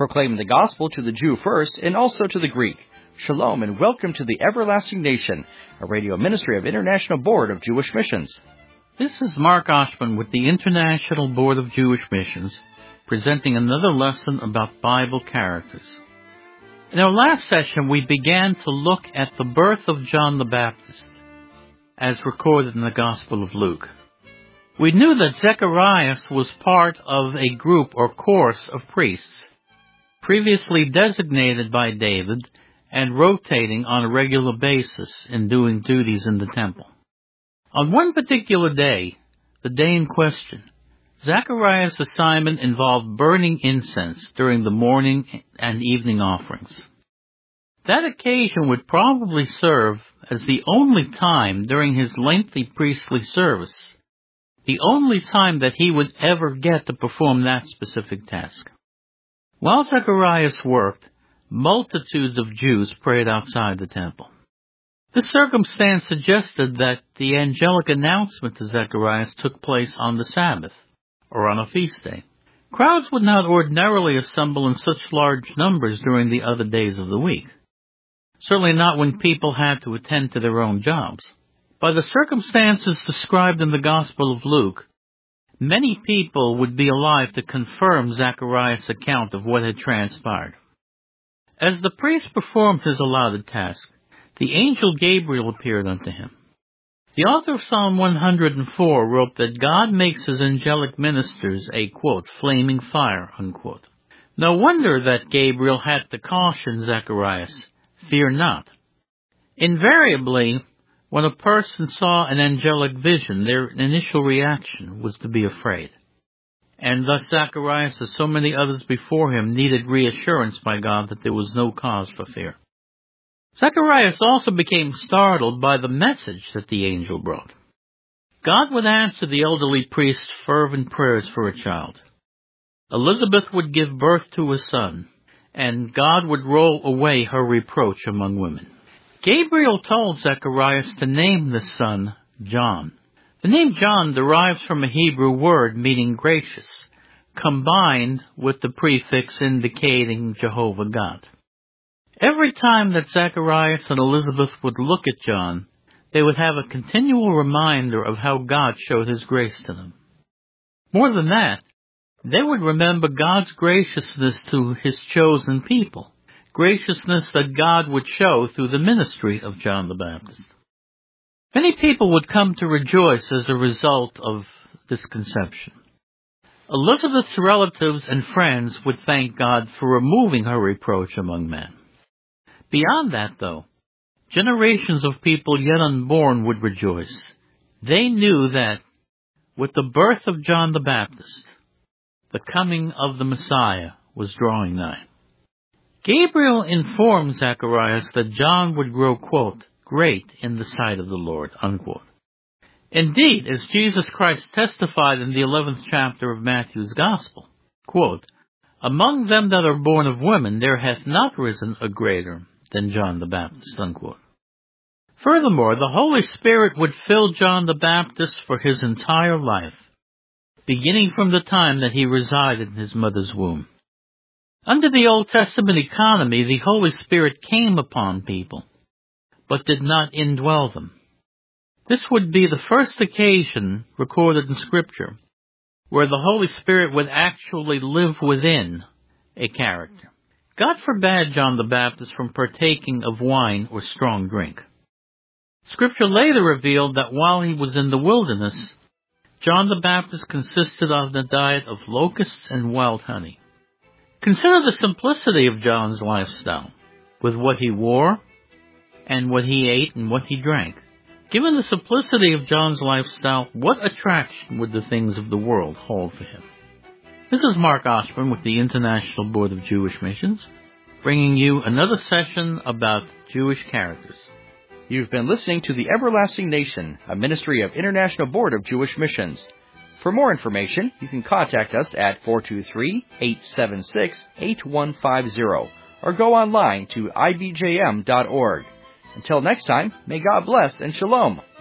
proclaiming the gospel to the Jew first and also to the Greek. Shalom and welcome to the Everlasting Nation, a radio ministry of International Board of Jewish Missions. This is Mark Oshman with the International Board of Jewish Missions, presenting another lesson about Bible characters. In our last session, we began to look at the birth of John the Baptist, as recorded in the Gospel of Luke. We knew that Zacharias was part of a group or course of priests, previously designated by David and rotating on a regular basis in doing duties in the temple. On one particular day, the day in question, Zacharias' assignment involved burning incense during the morning and evening offerings. That occasion would probably serve as the only time during his lengthy priestly service, the only time that he would ever get to perform that specific task. While Zacharias worked, multitudes of Jews prayed outside the temple. This circumstance suggested that the angelic announcement to Zacharias took place on the Sabbath, or on a feast day. Crowds would not ordinarily assemble in such large numbers during the other days of the week. Certainly not when people had to attend to their own jobs. By the circumstances described in the Gospel of Luke, many people would be alive to confirm Zacharias' account of what had transpired. As the priest performed his allotted task, the angel Gabriel appeared unto him. The author of Psalm 104 wrote that God makes his angelic ministers a, quote, flaming fire, unquote. No wonder that Gabriel had to caution Zacharias, fear not. Invariably, when a person saw an angelic vision, their initial reaction was to be afraid. And thus Zacharias, as so many others before him, needed reassurance by God that there was no cause for fear. Zacharias also became startled by the message that the angel brought. God would answer the elderly priest's fervent prayers for a child. Elizabeth would give birth to a son, and God would roll away her reproach among women. Gabriel told Zacharias to name the son John. The name John derives from a Hebrew word meaning gracious, combined with the prefix indicating Jehovah God. Every time that Zacharias and Elizabeth would look at John, they would have a continual reminder of how God showed his grace to them. More than that, they would remember God's graciousness to his chosen people, graciousness that God would show through the ministry of John the Baptist. Many people would come to rejoice as a result of this conception. Elizabeth's relatives and friends would thank God for removing her reproach among men. Beyond that, though, generations of people yet unborn would rejoice. They knew that, with the birth of John the Baptist, the coming of the Messiah was drawing nigh. Gabriel informed Zacharias that John would grow, quote, great in the sight of the Lord, unquote. Indeed, as Jesus Christ testified in the 11th chapter of Matthew's Gospel, quote, among them that are born of women there hath not risen a greater than John the Baptist, unquote. Furthermore, the Holy Spirit would fill John the Baptist for his entire life, beginning from the time that he resided in his mother's womb. Under the Old Testament economy, the Holy Spirit came upon people, but did not indwell them. This would be the first occasion recorded in Scripture where the Holy Spirit would actually live within a character. God forbade John the Baptist from partaking of wine or strong drink. Scripture later revealed that while he was in the wilderness, John the Baptist consisted of a diet of locusts and wild honey. Consider the simplicity of John's lifestyle, with what he wore, and what he ate and what he drank. Given the simplicity of John's lifestyle, what attraction would the things of the world hold for him? This is Mark Oshman with the International Board of Jewish Missions, bringing you another session about Jewish characters. You've been listening to the Everlasting Nation, a ministry of International Board of Jewish Missions. For more information, you can contact us at 423-876-8150 or go online to ibjm.org. Until next time, may God bless and shalom.